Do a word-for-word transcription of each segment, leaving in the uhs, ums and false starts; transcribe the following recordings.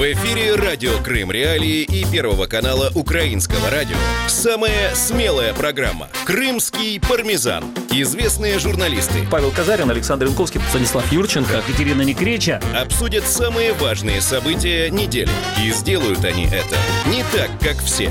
В эфире радио Крым Реалии и Первого канала Украинского радио. Самая смелая программа «Крымский пармезан». Известные журналисты Павел Казарин, Александр Янковский, Станислав Юрченко, Катерина Некреча обсудят самые важные события недели. И сделают они это не так, как все.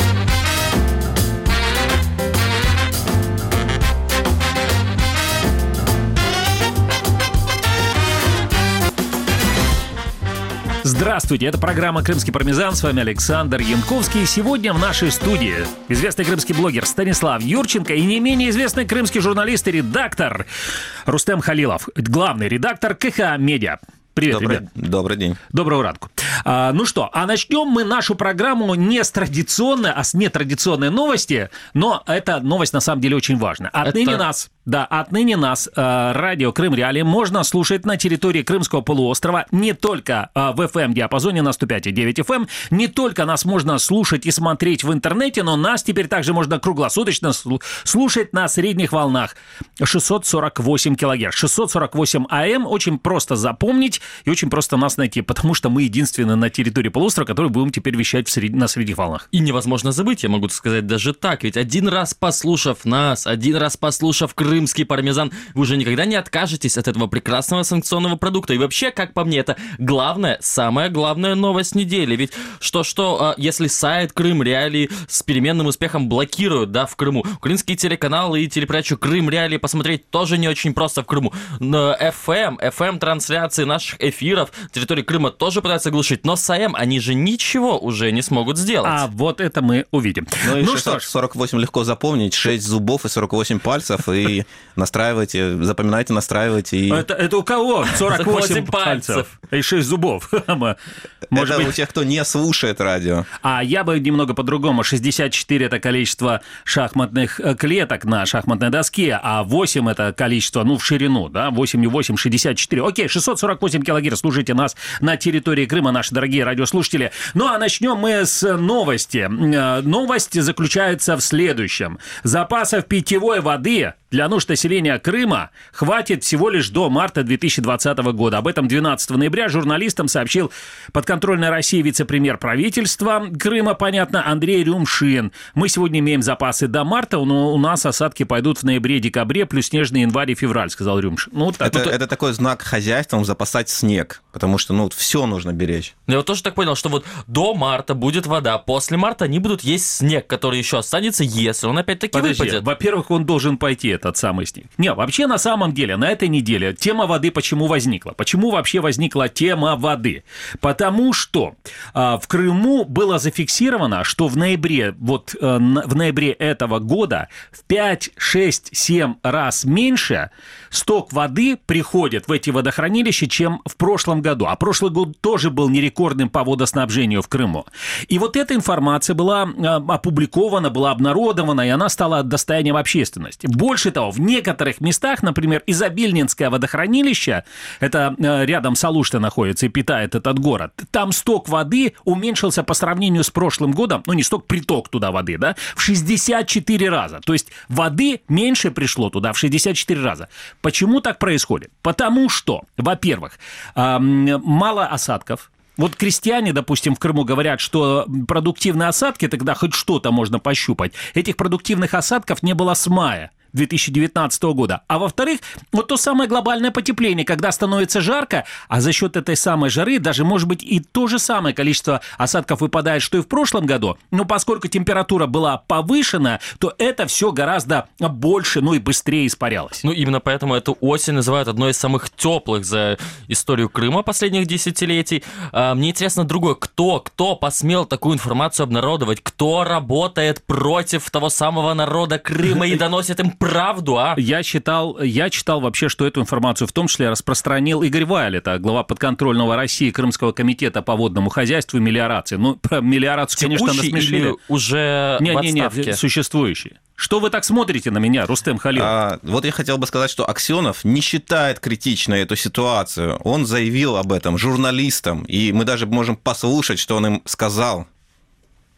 Здравствуйте, это программа «Крымский пармезан», с вами Александр Янковский. Сегодня в нашей студии известный крымский блогер Станислав Юрченко и не менее известный крымский журналист и редактор Рустем Халилов, главный редактор ка ха Медиа. Привет, добрый, ребят. Добрый день. Доброго ранку. А, ну что, а начнем мы нашу программу не с традиционной, а с нетрадиционной новости, но эта новость на самом деле очень важна. Отныне это... нас... Да, отныне нас, э, радио Крым Реалии, можно слушать на территории Крымского полуострова не только э, в эф эм-диапазоне на сто пять и девять эф эм, не только нас можно слушать и смотреть в интернете, но нас теперь также можно круглосуточно слушать на средних волнах шестьсот сорок восемь килогерц. шестьсот сорок восемь а эм очень просто запомнить и очень просто нас найти, потому что мы единственные на территории полуострова, которые будем теперь вещать в сред... на средних волнах. И невозможно забыть, я могу сказать даже так, ведь один раз послушав нас, один раз послушав Крымский пармезан, вы уже никогда не откажетесь от этого прекрасного санкционного продукта. И вообще, как по мне, это главная, самая главная новость недели. Ведь что-что, если сайт Крым Реалии с переменным успехом блокируют, да, в Крыму, украинские телеканалы и телепередачу Крым Реалии посмотреть тоже не очень просто в Крыму. эф эм, эф эм-трансляции наших эфиров территории Крыма тоже пытаются глушить, но с а эм они же ничего уже не смогут сделать. А вот это мы увидим. Ну, ну что ж. сорок восемь легко запомнить, шесть зубов и сорок восемь пальцев, и настраивайте, запоминайте, настраивайте. И... Это, это у кого? сорок восемь пальцев и шесть зубов. Может это быть... у тех, кто не слушает радио. А я бы немного по-другому. шестьдесят четыре – это количество шахматных клеток на шахматной доске, а восемь – это количество, ну, в ширину, да, восемь и восемь – шестьдесят четыре. Окей, шестьсот сорок восемь килогерц. Слушайте нас на территории Крыма, наши дорогие радиослушатели. Ну, а начнем мы с новости. Новость заключается в следующем. Запасов питьевой воды для нужд населения Крыма хватит всего лишь до марта две тысячи двадцатого года. Об этом двенадцатого ноября журналистам сообщил подконтрольной России вице-премьер правительства Крыма, понятно, Андрей Рюмшин. Мы сегодня имеем запасы до марта, но у нас осадки пойдут в ноябре-декабре, плюс снежный январь и февраль, сказал Рюмшин. Ну, так, это, ну, это такой знак хозяйствам запасать снег, потому что, ну, все нужно беречь. Я вот тоже так понял, что вот до марта будет вода, после марта они будут есть снег, который еще останется, если он опять-таки Подожди, выпадет. Во-первых, он должен пойти, этот самый снег. Не, вообще на самом деле на этой неделе тема воды почему возникла? Почему вообще возникла тема воды? Потому что а, в Крыму было зафиксировано, что в ноябре, вот а, в ноябре этого года в пять, шесть, семь раз меньше сток воды приходит в эти водохранилища, чем в прошлом году. А прошлый год тоже был нерекордным по водоснабжению в Крыму. И вот эта информация была а, опубликована, была обнародована, и она стала достоянием общественности. Больше того, в некоторых местах, например, Изобильнинское водохранилище, это рядом с Алуштой находится и питает этот город, там сток воды уменьшился по сравнению с прошлым годом, ну не сток, приток туда воды, да, в шестьдесят четыре раза. То есть воды меньше пришло туда в шестьдесят четыре раза. Почему так происходит? Потому что, во-первых, мало осадков. Вот крестьяне, допустим, в Крыму говорят, что продуктивные осадки, тогда хоть что-то можно пощупать. Этих продуктивных осадков не было с мая две тысячи девятнадцатого года. А во-вторых, вот то самое глобальное потепление, когда становится жарко, а за счет этой самой жары даже, может быть, и то же самое количество осадков выпадает, что и в прошлом году. Но поскольку температура была повышена, то это все гораздо больше, ну и быстрее испарялось. Ну, именно поэтому эту осень называют одной из самых теплых за историю Крыма последних десятилетий. А, мне интересно другое. Кто, кто посмел такую информацию обнародовать? Кто работает против того самого народа Крыма и доносит им правду, а? Я читал, я читал вообще, что эту информацию в том числе распространил Игорь Вайль, это глава подконтрольного России Крымского комитета по водному хозяйству и мелиорации. Ну, про мелиорацию, Текущий конечно, насмешили. Или уже не, в отставке? Не, не, существующие. Что вы так смотрите на меня, Рустем Халилов? А, вот я хотел бы сказать, что Аксенов не считает критичной эту ситуацию. Он заявил об этом журналистам, и мы даже можем послушать, что он им сказал.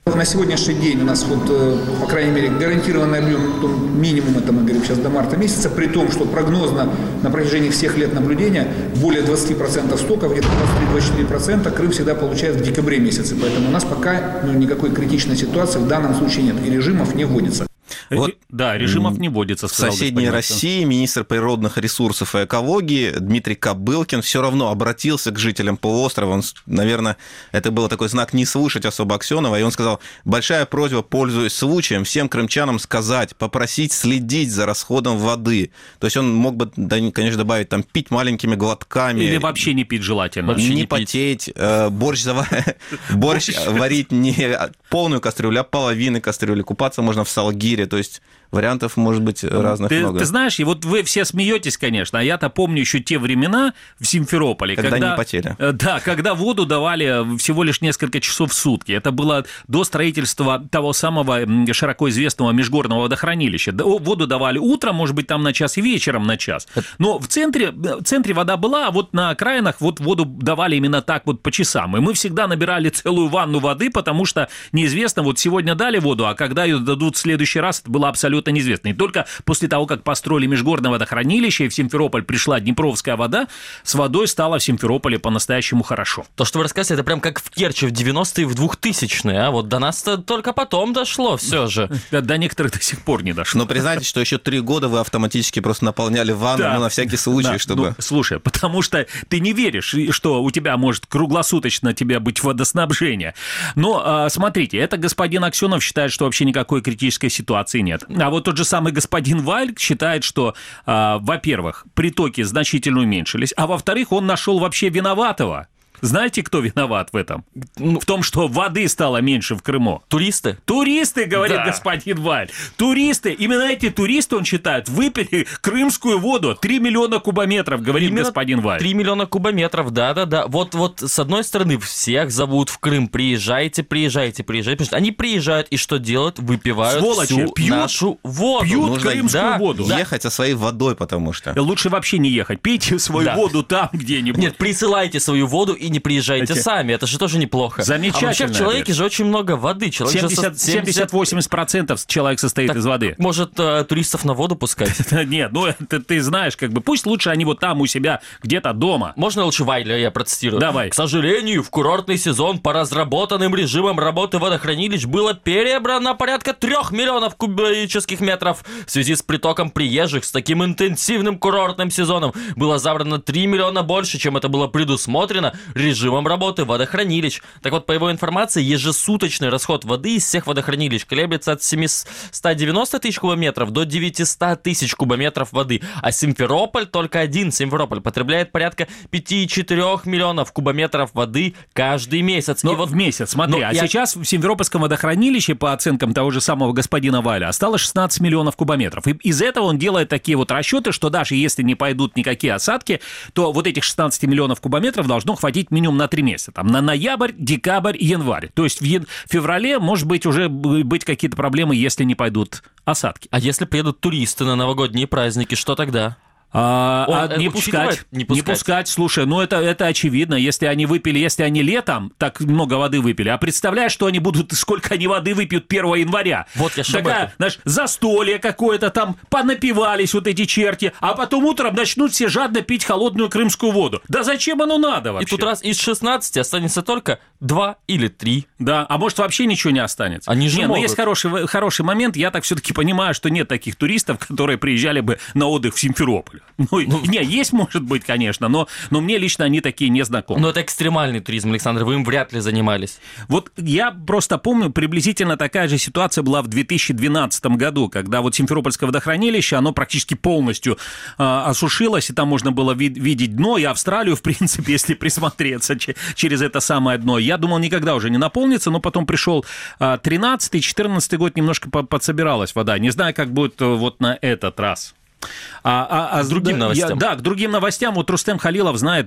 На сегодняшний день у нас, вот, по крайней мере, гарантированный объем, минимум, это мы говорим сейчас до марта месяца, при том, что прогнозно на протяжении всех лет наблюдения более двадцать процентов стоков, где-то двадцать три - двадцать четыре процента Крым всегда получает в декабре месяце. Поэтому у нас пока ну, никакой критичной ситуации в данном случае нет, и режимов не вводится. Вот да, режимов не вводится. В соседней России министр природных ресурсов и экологии Дмитрий Кобылкин все равно обратился к жителям полуострова. Он, наверное, это был такой знак не слушать особо Аксенова, и он сказал: большая просьба, пользуясь случаем, всем крымчанам сказать, попросить следить за расходом воды. То есть он мог бы, конечно, добавить, там, пить маленькими глотками. Или вообще не пить желательно. Вообще не, не потеть, э, борщ, зав... борщ варить не полную кастрюлю, а половину кастрюли. Купаться можно в Салгире. То есть вариантов может быть разных ты, много. Ты знаешь, и вот вы все смеетесь, конечно, а я-то помню еще те времена в Симферополе, когда, когда не потели. Да, когда воду давали всего лишь несколько часов в сутки. Это было до строительства того самого широко известного межгорного водохранилища. Воду давали утром, может быть, там на час, и вечером на час. Но в центре, в центре вода была, а вот на окраинах вот воду давали именно так вот по часам. И мы всегда набирали целую ванну воды, потому что неизвестно, вот сегодня дали воду, а когда ее дадут в следующий раз, это было абсолютно неизвестно. И только после того, как построили межгорное водохранилище, и в Симферополь пришла Днепровская вода, с водой стало в Симферополе по-настоящему хорошо. То, что вы рассказываете, это прям как в Керчи в девяностые и в двухтысячные, а вот до нас-то только потом дошло все же. До некоторых до сих пор не дошло. Но признайтесь, что еще три года вы автоматически просто наполняли ванну, да. ну, на всякий случай, да. чтобы... Ну, слушай, потому что ты не веришь, что у тебя может круглосуточно тебе быть водоснабжение. Но смотрите, это господин Аксенов считает, что вообще никакой критической ситуации нет. А вот тот же самый господин Вальк считает, что, э, во-первых, притоки значительно уменьшились, а во-вторых, он нашел вообще виноватого. Знаете, кто виноват в этом? В том, что воды стало меньше в Крыму. Туристы? Туристы, говорит да. господин Валь. Туристы. Именно эти туристы, он считает, выпили крымскую воду. три миллиона кубометров, говорит Именно господин Валь. три миллиона кубометров, да-да-да. Вот, вот с одной стороны, всех зовут в Крым. Приезжайте, приезжайте, приезжайте. Потому что они приезжают и что делают? Выпивают Сволочи, всю пьют, нашу воду. Пьют Нужно крымскую да, воду. Ехать со своей водой, потому что... Лучше вообще не ехать. Пейте свою да. воду там где-нибудь. Нет, присылайте свою воду и не приезжайте Эти... сами, это же тоже неплохо. Замечательно. А вообще в человеке вещь. же очень много воды. семьдесят-восемьдесят процентов человек состоит так, из воды. Может, туристов на воду пускать? Нет, ну ты, ты знаешь, как бы пусть лучше они вот там у себя где-то дома. Можно лучше Вайля я процитирую? Давай. К сожалению, в курортный сезон по разработанным режимам работы водохранилищ было перебрано порядка трех миллионов кубических метров. В связи с притоком приезжих с таким интенсивным курортным сезоном было забрано три миллиона больше, чем это было предусмотрено режимом работы водохранилищ. Так вот, по его информации, ежесуточный расход воды из всех водохранилищ колеблется от семьсот девяносто тысяч кубометров до девятьсот тысяч кубометров воды. А Симферополь, только один Симферополь, потребляет порядка пять целых четыре десятых миллионов кубометров воды каждый месяц. Но И вот в месяц, смотри, Но а я... сейчас в Симферопольском водохранилище, по оценкам того же самого господина Валя, осталось шестнадцать миллионов кубометров. И из этого он делает такие вот расчеты, что даже если не пойдут никакие осадки, то вот этих шестнадцать миллионов кубометров должно хватить минимум на три месяца. Там, на ноябрь, декабрь и январь. То есть в ян... феврале, может быть, уже быть какие-то проблемы, если не пойдут осадки. А если приедут туристы на новогодние праздники, что тогда? А, Он, а не, пускать, не пускать. Не пускать, слушай, ну это, это очевидно. Если они выпили, если они летом так много воды выпили, а представляешь, что они будут, сколько они воды выпьют первого января. Вот я Такая, знаешь, застолье какое-то там, понапивались вот эти черти, а потом утром начнут все жадно пить холодную крымскую воду. Да зачем оно надо вообще? И тут раз из шестнадцати останется только два или три. Да, а может вообще ничего не останется. Они же не, могут. Ну есть хороший, хороший момент, я так все-таки понимаю, что нет таких туристов, которые приезжали бы на отдых в Симферополь. Ну, ну, не, есть, может быть, конечно, но, но мне лично они такие не знакомы. Но это экстремальный туризм, Александр, вы им вряд ли занимались. Вот я просто помню, приблизительно такая же ситуация была в две тысячи двенадцатом году, когда вот Симферопольское водохранилище, оно практически полностью э, осушилось, и там можно было ви- видеть дно, и Австралию, в принципе, если присмотреться ч- через это самое дно. Я думал, никогда уже не наполнится, но потом пришел э, тринадцатый, четырнадцатый год, немножко подсобиралась вода. Не знаю, как будет э, вот на этот раз. А, а, а к другим да, новостям. Я, да, к другим новостям. Вот Рустем Халилов знает,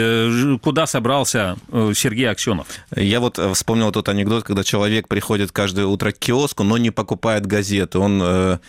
э, куда собрался э, Сергей Аксенов. Я вот вспомнил тот анекдот, когда человек приходит каждое утро к киоску, но не покупает газеты. Он... Э,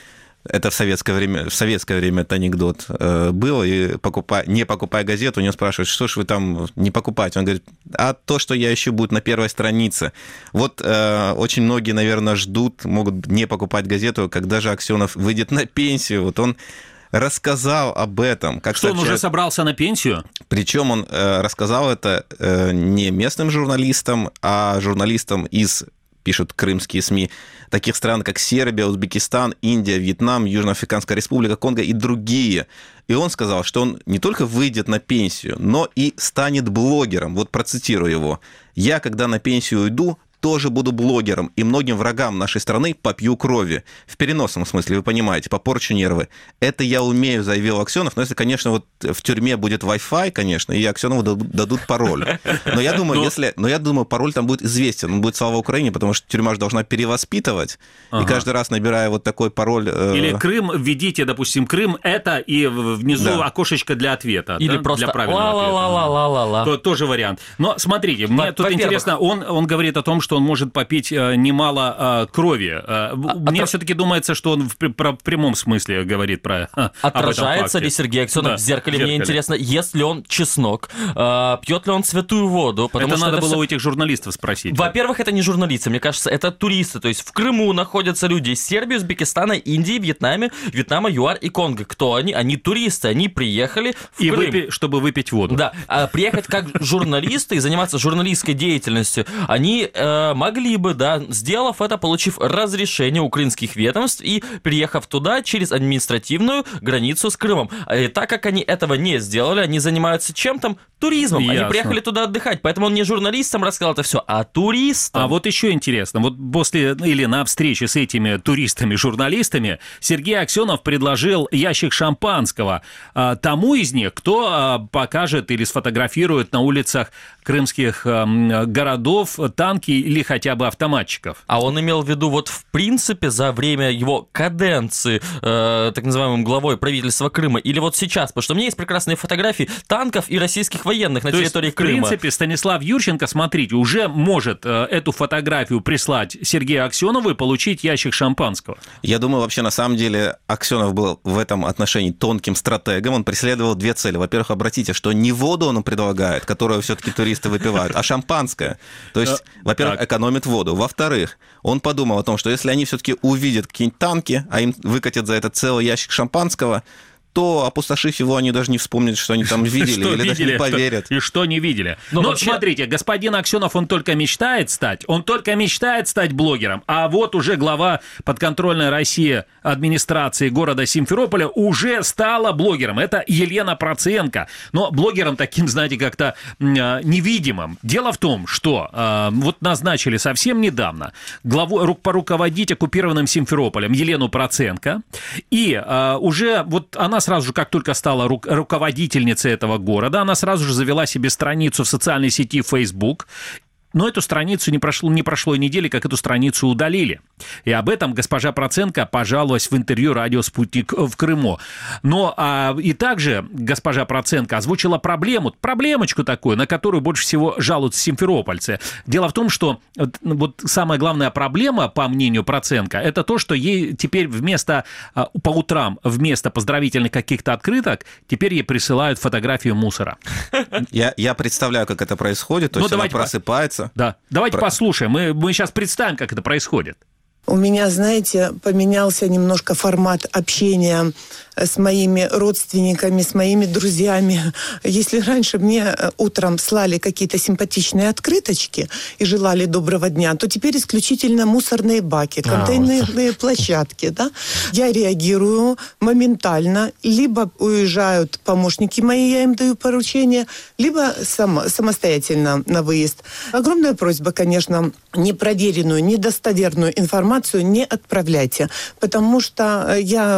Это в советское время, в советское время это анекдот э, был, и покупая, не покупая газету, у него спрашивают, что ж вы там не покупаете? Он говорит, а то, что я ищу, будет на первой странице. Вот э, очень многие, наверное, ждут, могут не покупать газету, когда же Аксенов выйдет на пенсию. Вот он рассказал об этом. Как что, сообщает... он уже собрался на пенсию? Причем он э, рассказал это э, не местным журналистам, а журналистам из, пишут крымские СМИ, таких стран, как Сербия, Узбекистан, Индия, Вьетнам, Южноафриканская республика, Конго и другие. И он сказал, что он не только выйдет на пенсию, но и станет блогером. Вот процитирую его. «Я, когда на пенсию уйду, тоже буду блогером, и многим врагам нашей страны попью крови». В переносном смысле, вы понимаете, попорчу нервы. Это я умею, заявил Аксенов. Но если, конечно, вот в тюрьме будет Wi-Fi, конечно, и Аксенову дадут пароль. Но я думаю, но... если, но я думаю, пароль там будет известен. Он будет «Слава Украине», потому что тюрьма же должна перевоспитывать. Ага. И каждый раз, набирая вот такой пароль... Или Крым, введите, допустим, Крым, это, и внизу да. окошечко для ответа. Или да? просто для правильного ла-ла-ла-ла-ла-ла. То, тоже вариант. Но смотрите, мне тут интересно, он, он говорит о том, что он может попить э, немало э, крови. Э, мне Отра... все-таки думается, что он в, про, в прямом смысле говорит про э, Отражается ли Сергей Аксенов да, в зеркале? Мне интересно, ест ли он чеснок, э, пьет ли он святую воду? Это что надо это было все... у этих журналистов спросить. Во-первых, это не журналисты, мне кажется, это туристы. То есть в Крыму находятся люди из Сербии, Узбекистана, Индии, Вьетнама, Вьетнама, ЮАР и Конго. Кто они? Они туристы, они приехали в и Крым. Выпи... чтобы выпить воду. Да, а приехать как журналисты и заниматься журналистской деятельностью, они э, могли бы, да, сделав это, получив разрешение украинских ведомств и приехав туда через административную границу с Крымом. И так как они этого не сделали, они занимаются чем там? Туризмом. Ясно. Они приехали туда отдыхать. Поэтому он не журналистам рассказал это все, а туристам. А вот еще интересно, вот после или на встрече с этими туристами-журналистами Сергей Аксенов предложил ящик шампанского а, тому из них, кто а, покажет или сфотографирует на улицах крымских а, городов танки или хотя бы автоматчиков. А он имел в виду вот в принципе за время его каденции э, так называемым главой правительства Крыма или вот сейчас, потому что у меня есть прекрасные фотографии танков и российских военных на То территории есть, Крыма. В принципе, Станислав Юрченко, смотрите, уже может э, эту фотографию прислать Сергею Аксенову и получить ящик шампанского. Я думаю, вообще, на самом деле, Аксенов был в этом отношении тонким стратегом. Он преследовал две цели. Во-первых, обратите, что не воду он предлагает, которую все-таки туристы выпивают, а шампанское. То есть, во-первых, экономит воду. Во-вторых, он подумал о том, что если они все-таки увидят какие-нибудь танки, а им выкатят за это целый ящик шампанского, то, опустошив его, они даже не вспомнят, что они там видели, или даже не поверят. И что не видели. Но вообще... смотрите, господин Аксенов, он только мечтает стать, он только мечтает стать блогером, а вот уже глава подконтрольной России администрации города Симферополя уже стала блогером. Это Елена Проценко. Но блогером таким, знаете, как-то невидимым. Дело в том, что э, вот назначили совсем недавно главу, поруководить оккупированным Симферополем Елену Проценко, и э, уже вот она сразу же, как только стала ру- руководительницей этого города, она сразу же завела себе страницу в социальной сети Facebook. Но эту страницу не прошло, не прошло и недели, как эту страницу удалили. И об этом госпожа Проценко пожаловалась в интервью «Радио Спутник» в Крыму. Но а, и также госпожа Проценко озвучила проблему, проблемочку такую, на которую больше всего жалуются симферопольцы. Дело в том, что вот самая главная проблема, по мнению Проценко, это то, что ей теперь вместо, по утрам, вместо поздравительных каких-то открыток, теперь ей присылают фотографию мусора. Я, я представляю, как это происходит. То ну, есть она просыпается. Да, давайте Про... послушаем. Мы, мы сейчас представим, как это происходит. У меня, знаете, поменялся немножко формат общения с моими родственниками, с моими друзьями. Если раньше мне утром слали какие-то симпатичные открыточки и желали доброго дня, то теперь исключительно мусорные баки, контейнерные а, площадки. Да? Я реагирую моментально. Либо уезжают помощники мои, я им даю поручение, либо сам, самостоятельно на выезд. Огромная просьба, конечно, непроверенную, недостоверную информацию не отправляйте, потому что я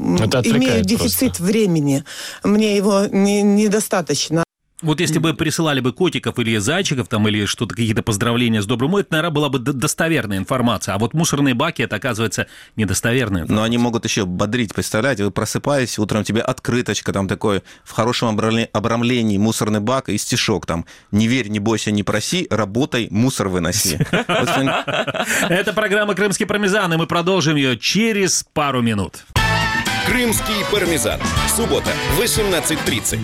имею дефицит просто. времени, мне его не, недостаточно. Вот если бы присылали бы котиков или зайчиков, там, или что-то, какие-то поздравления с Добрым, это, наверное, была бы достоверная информация. А вот мусорные баки, это, оказывается, недостоверная информация. Но они могут еще бодрить, представляете? Вы просыпаетесь, утром тебе открыточка, там такой в хорошем обрамлении мусорный бак и стишок там: «Не верь, не бойся, не проси, работай, мусор выноси». Это программа «Крымский пармезан», и мы продолжим ее через пару минут. «Крымский пармезан». Суббота, восемнадцать тридцать.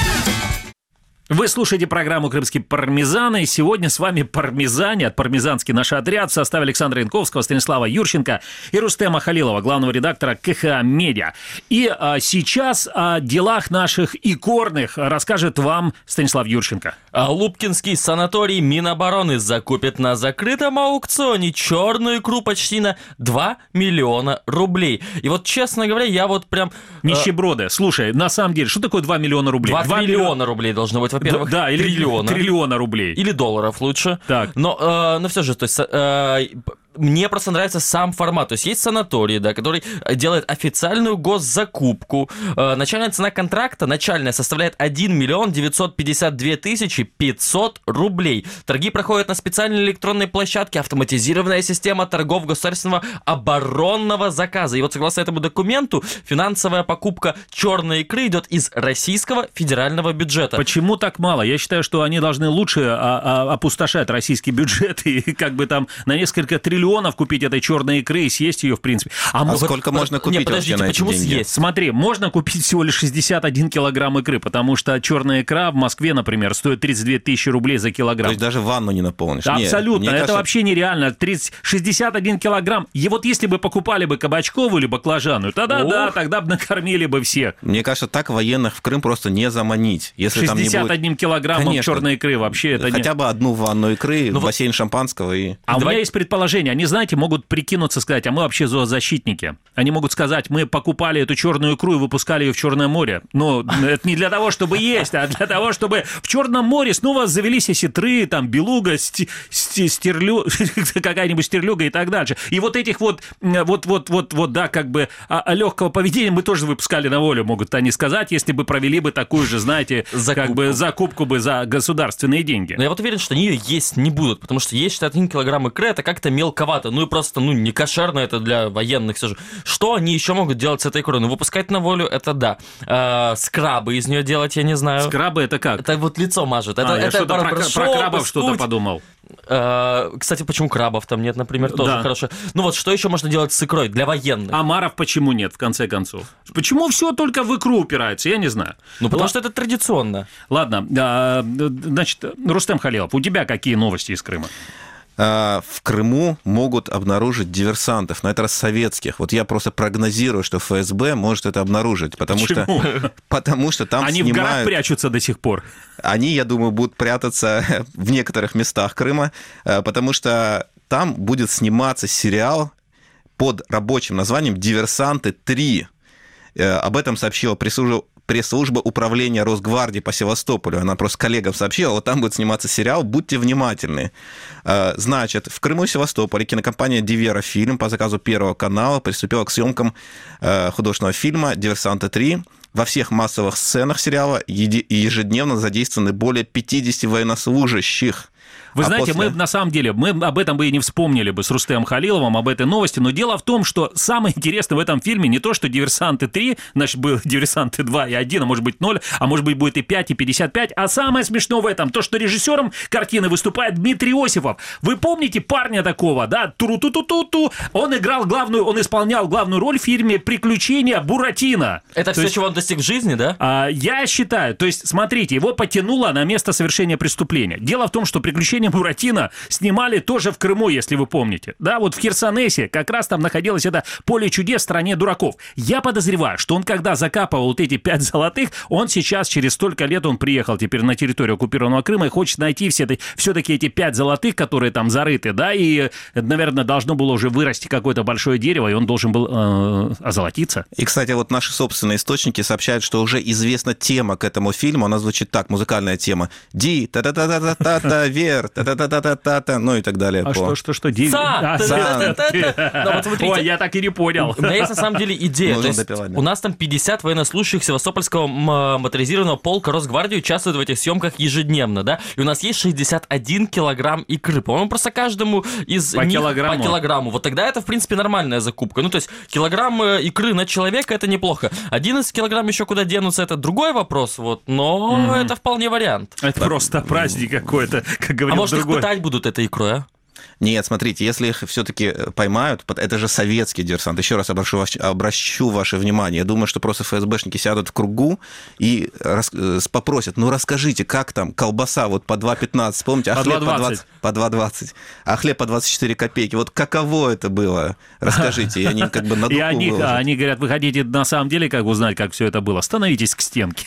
Вы слушаете программу «Крымский пармезан», и сегодня с вами пармезане, от пармезанский наш отряд в составе Александра Янковского, Станислава Юрченко и Рустема Халилова, главного редактора ка ха а Медиа. И а, сейчас о делах наших икорных расскажет вам Станислав Юрченко. А Лубкинский санаторий Минобороны закупит на закрытом аукционе черную икру почти на два миллиона рублей. И вот, честно говоря, я вот прям... Нищеброды, слушай, на самом деле, что такое два миллиона рублей? два триллиона рублей должно быть, во-первых, да, или триллиона. триллиона рублей. Или долларов лучше. Так. Но, э, но все же, то есть... Э, мне просто нравится сам формат. То есть есть санаторий, да, который делает официальную госзакупку. Э, начальная цена контракта, начальная, составляет один миллион девятьсот пятьдесят две тысячи пятьсот рублей. Торги проходят на специальной электронной площадке, автоматизированная система торгов государственного оборонного заказа. И вот согласно этому документу, финансовая покупка черной икры идет из российского федерального бюджета. Почему так мало? Я считаю, что они должны лучше а, а, опустошать российский бюджет и как бы там на несколько триллионов купить этой черной икры и съесть ее, в принципе. А, а вот, сколько вот, можно купить не, подождите, вообще на почему эти деньги? съесть? Смотри, можно купить всего лишь шестьдесят один килограмм икры, потому что черная икра в Москве, например, стоит тридцать две тысячи рублей за килограмм. То есть даже ванну не наполнишь? Да, Нет, абсолютно, это кажется... вообще нереально. тридцать, шестьдесят один килограмм. И вот если бы покупали бы кабачковую или баклажанную, тогда Ох. да, тогда бы накормили бы всех. Мне кажется, так военных в Крым просто не заманить. Если там не шестьдесят один будет... килограммом Конечно. черной икры вообще это Хотя не... бы одну ванну икры, Ну, бассейн шампанского и... А Давай- у меня есть предположение. Они, знаете, могут прикинуться, сказать, а мы вообще зоозащитники. Они могут сказать, мы покупали эту черную икру и выпускали ее в Черное море. Но это не для того, чтобы есть, а для того, чтобы в Черном море снова завелись осетры, там, белуга, сти- сти- стерлю... какая-нибудь стерлюга и так дальше. И вот этих вот, вот, вот, вот, вот, да, как бы а, легкого поведения мы тоже выпускали на волю, могут они сказать, если бы провели бы такую же, знаете, Закупку. как бы закупку бы за государственные деньги. Но я вот уверен, что они ее есть не будут, потому что есть шестьдесят один килограмм икры, это как-то мелковато, ну и просто, ну, не кошерно это для военных все же. Что они еще могут делать с этой икрой? Ну, выпускать на волю, это да. Э, скрабы из нее делать, я не знаю. Скрабы это как? Это вот лицо мажет. Это, А, я это что-то про, барбершоп, про крабов что-то скуть. подумал. Э, кстати, почему крабов там нет, например, тоже Да. хорошо. Ну вот, что еще можно делать с икрой для военных? Омаров почему нет, в конце концов? Почему все только в икру упирается? Я не знаю. Ну, потому Ла- что это традиционно. Ладно, а, значит, Рустем Халилов, у тебя какие новости из Крыма? В Крыму могут обнаружить диверсантов, на этот раз советских. Вот я просто прогнозирую, что эф эс бэ может это обнаружить, потому что, потому что там Они в горах снимают... прячутся до сих пор. Они, я думаю, будут прятаться в некоторых местах Крыма, потому что там будет сниматься сериал под рабочим названием «Диверсанты три». Об этом сообщила пресс-служба пресс-служба управления Росгвардии по Севастополю. Она просто коллегам сообщила, вот там будет сниматься сериал, будьте внимательны. Значит, в Крыму и Севастополе кинокомпания «Дивера Фильм» по заказу Первого канала приступила к съемкам художественного фильма «Диверсанты три». Во всех массовых сценах сериала ежедневно задействованы более пятьдесят военнослужащих. Вы А знаете, после... мы на самом деле, мы об этом бы и не вспомнили бы с Рустемом Халиловым, об этой новости, но дело в том, что самое интересное в этом фильме не то, что «Диверсанты три», значит, был «Диверсанты два» и один, а может быть ноль, а может быть будет и пять, и пятьдесят пять, а самое смешное в этом, то, что режиссером картины выступает Дмитрий Осипов. Вы помните парня такого, да, туру-ту-ту-ту-ту, он играл главную, он исполнял главную роль в фильме «Приключения Буратино». Это То все, есть, чего он достиг в жизни, да? а, я считаю, то есть, смотрите, его потянуло на место совершения преступления. Дело в том, что «Приключения Буратино» снимали тоже в Крыму, если вы помните. Да, вот в Херсонесе как раз там находилось это поле чудес в стране дураков. Я подозреваю, что он, когда закапывал вот эти пять золотых, он сейчас, через столько лет, он приехал теперь на территорию оккупированного Крыма и хочет найти все, все-таки эти пять золотых, которые там зарыты, да, и, наверное, должно было уже вырасти какое-то большое дерево, и он должен был э, озолотиться. И, кстати, вот наши собственные источники сообщают, что уже известна тема к этому фильму, она звучит так, музыкальная тема. Ди, та-та-та-та-та-та, вер, та-та-та-та-та-та, ну и так далее. А по... что, что, что? Ди... Ца! А, ца. Ну, вот смотрите. Ой, я так и не понял. У меня есть на самом деле идея. Нужно То есть допивать, да. у нас там пятьдесят военнослужащих Севастопольского м- моторизированного полка Росгвардии участвуют в этих съемках ежедневно, да? И у нас есть шестьдесят один килограмм икры. По-моему, просто каждому из По них килограмму. по килограмму. Вот тогда это, в принципе, нормальная закупка. Ну, то есть килограмм э, икры на человека — это неплохо. одиннадцать килограмм еще куда денутся — это другой вопрос, вот. Но mm-hmm. это вполне вариант. Это просто праздник какой-то, как А говорил может, их другой. пытать будут этой икрой, а? Нет, смотрите, если их все-таки поймают, это же советский диверсант. Еще раз обращу, обращу ваше внимание. Я думаю, что просто ФСБшники сядут в кругу и рас, попросят, ну расскажите, как там колбаса вот по два пятнадцать, помните, а по хлеб два двадцать. по два двадцать, а хлеб по двадцать четыре копейки. Вот каково это было? Расскажите. И они как бы на духу И они, выложат. они говорят, вы хотите на самом деле как узнать, как все это было? Становитесь к стенке.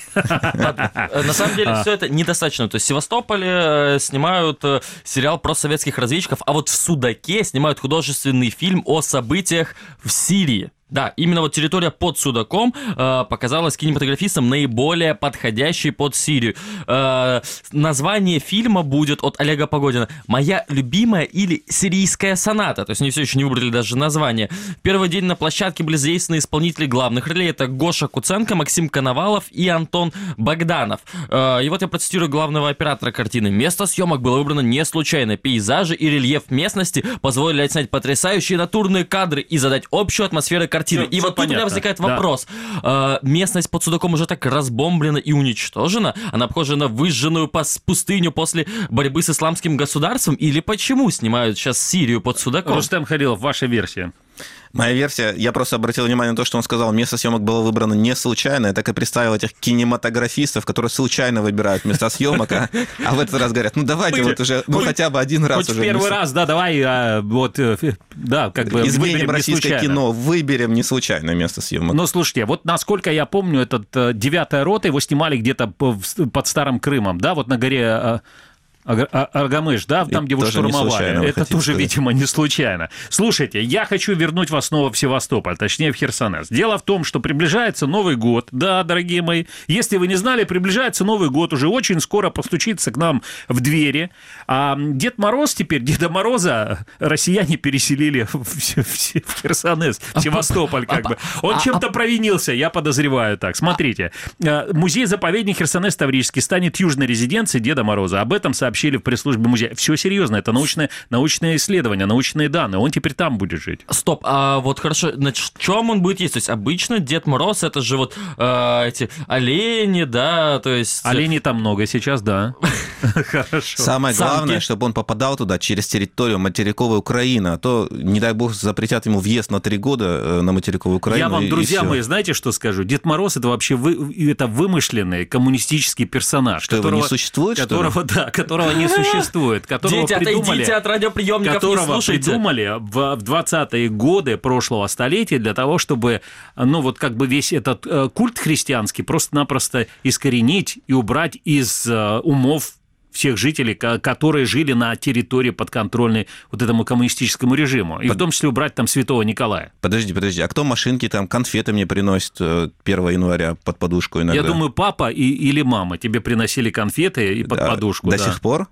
На самом деле все это недостаточно. То есть в Севастополе снимают сериал про советских разведчиков, а вот в Судаке снимают художественный фильм о событиях в Сирии. Да, именно вот территория под Судаком э, показалась кинематографистам наиболее подходящей под Сирию. Э, название фильма будет от Олега Погодина «Моя любимая» или «Сирийская соната». То есть они все еще не выбрали даже название. В первый день на площадке были задействованы исполнители главных ролей. Это Гоша Куценко, Максим Коновалов и Антон Богданов. Э, и вот я процитирую главного оператора картины. «Место съемок было выбрано не случайно. Пейзажи и рельеф местности позволили отснять потрясающие натурные кадры и задать общую атмосферу картины». Все, и все вот тут понятно. у меня возникает Да. вопрос. Э, местность под Судаком уже так разбомблена и уничтожена? Она похожа на выжженную пос- пустыню после борьбы с исламским государством? Или почему снимают сейчас Сирию под Судаком? Рустем Халилов, ваша версия. Моя версия, я просто обратил внимание на то, что он сказал, место съемок было выбрано не случайно. Я так и представил этих кинематографистов, которые случайно выбирают места съемок, а, а в этот раз говорят, ну давайте Хоть- вот уже, ну хоть- хотя бы один раз Хоть уже. в первый не раз, да, давай, а, вот, э, да, как бы Изменим выберем не российское случайно. кино, выберем не случайно место съемок. Но слушайте, вот насколько я помню, этот э, девятая рота, его снимали где-то по- в- под Старым Крымом, да, вот на горе э, Аг- А- Аргамыш, да, там, И где вы тоже не штурмовали. случайно, вы Это хотите тоже, сказать. видимо, не случайно. Слушайте, я хочу вернуть вас снова в Севастополь, точнее, в Херсонес. Дело в том, что приближается Новый год. Да, дорогие мои, если вы не знали, приближается Новый год, уже очень скоро постучится к нам в двери. А Дед Мороз теперь, Деда Мороза россияне переселили в, в- в- в Херсонес, в Севастополь, как бы. Он чем-то провинился, я подозреваю так. Смотрите, э, музей-заповедник Херсонес Таврический станет южной резиденцией Деда Мороза. Об этом сообщили в пресс-службе музея. Все серьезно, это научное, научное исследование, научные данные. Он теперь там будет жить. Стоп, а вот хорошо, на чем он будет есть? То есть обычно Дед Мороз это же вот э, эти олени, да, то есть... Оленей там много сейчас, да. Хорошо. Самое Самки. главное, чтобы он попадал туда через территорию материковой Украины, а то, не дай бог, запретят ему въезд на три года э, на материковую Украину. Я вам, и- и друзья всё. мои, знаете, что скажу? Дед Мороз это вообще вы, это вымышленный коммунистический персонаж. Что, его не существует, что ли? которого, да, которого не существует, которого Дети, придумали, отойдите от радиоприемников, не которого слушайте. придумали в в двадцатые годы прошлого столетия для того, чтобы, ну, вот как бы весь этот э, культ христианский просто-напросто искоренить и убрать из э, умов всех жителей, ко- которые жили на территории подконтрольной вот этому коммунистическому режиму, и в том числе убрать там святого Николая. Подожди, подожди, а кто машинки там, конфеты мне приносит э, первого января под подушку иногда? Я думаю, папа и, или мама тебе приносили конфеты и под Да, подушку. До да. сих пор?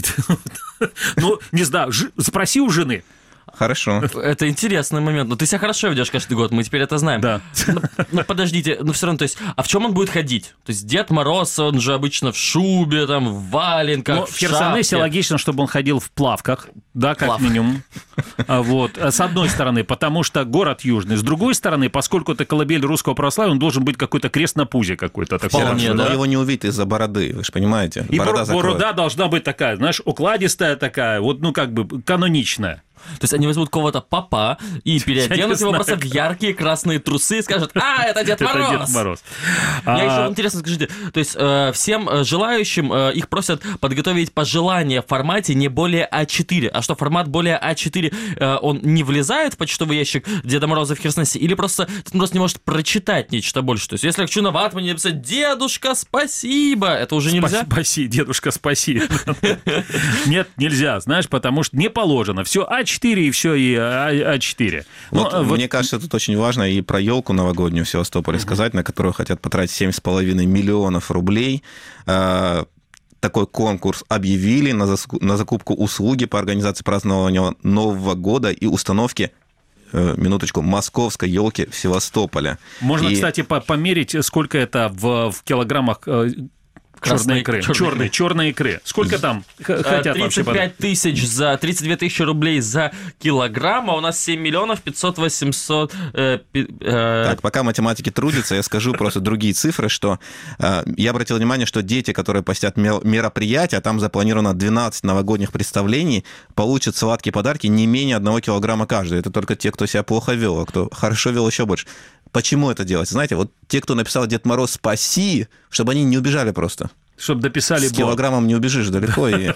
Ну, не знаю, ж- спроси у жены. Хорошо. Это интересный момент. Но ты себя хорошо ведешь каждый год, мы теперь это знаем. Да. Ну, ну, подождите, ну все равно, то есть, а в чем он будет ходить? То есть Дед Мороз, он же обычно в шубе, там, в валенках, Но в в Херсонесе шапке. логично, чтобы он ходил в плавках, да, как Плав. минимум. А Вот, с одной стороны, потому что город южный. С другой стороны, поскольку это колыбель русского православия, он должен быть какой-то крест на пузе какой-то такой. Вполне, Хорошо, но да. его не увидит из-за бороды, вы же понимаете. И Борода бор- закроет. борода должна быть такая, знаешь, укладистая такая, вот, ну, как бы, каноничная. То есть они возьмут кого-то папа и переоденут его знаю, просто в яркие красные трусы и скажут: а, это Дед Это Мороз! Дед Мороз. Мне А, еще интересно, скажите, то есть э, всем э, желающим э, их просят подготовить пожелания в формате не более а четыре. А что, формат более а четыре, э, он не влезает в почтовый ящик Деда Мороза в Херсонесе? Или просто Дед Мороз не может прочитать нечто больше? То есть если я хочу на ватмане написать «Дедушка, спасибо», это уже нельзя? Спаси, дедушка, спаси. Нет, нельзя, знаешь, потому что не положено. Все а четыре и все и а четыре. Вот, Ну, вот мне кажется, тут очень важно и про елку новогоднюю в Севастополе сказать, на которую хотят потратить семь с половиной миллионов рублей. Э, Такой конкурс объявили на заску- на закупку услуги по организации празднования Нового года и установки, э, минуточку, московской елки в Севастополе. Можно, И- кстати, по- померить, сколько это в, в килограммах э, Черной икры. Черной, черной икры. Сколько там хотят вообще? тридцать пять тысяч за... тридцать две тысячи рублей за килограмм, а у нас семь миллионов пятьсот восемьсот... Э, э... Так, пока математики трудятся, я скажу просто другие цифры, что э, я обратил внимание, что дети, которые посетят мероприятия, там запланировано двенадцать новогодних представлений, получат сладкие подарки не менее одного килограмма каждый. Это только те, кто себя плохо вел, а кто хорошо вел, еще больше. Почему это делать? Знаете, вот те, кто написал «Дед Мороз, спаси», чтобы они не убежали просто. Чтобы дописали... С килограммом не убежишь далеко. И...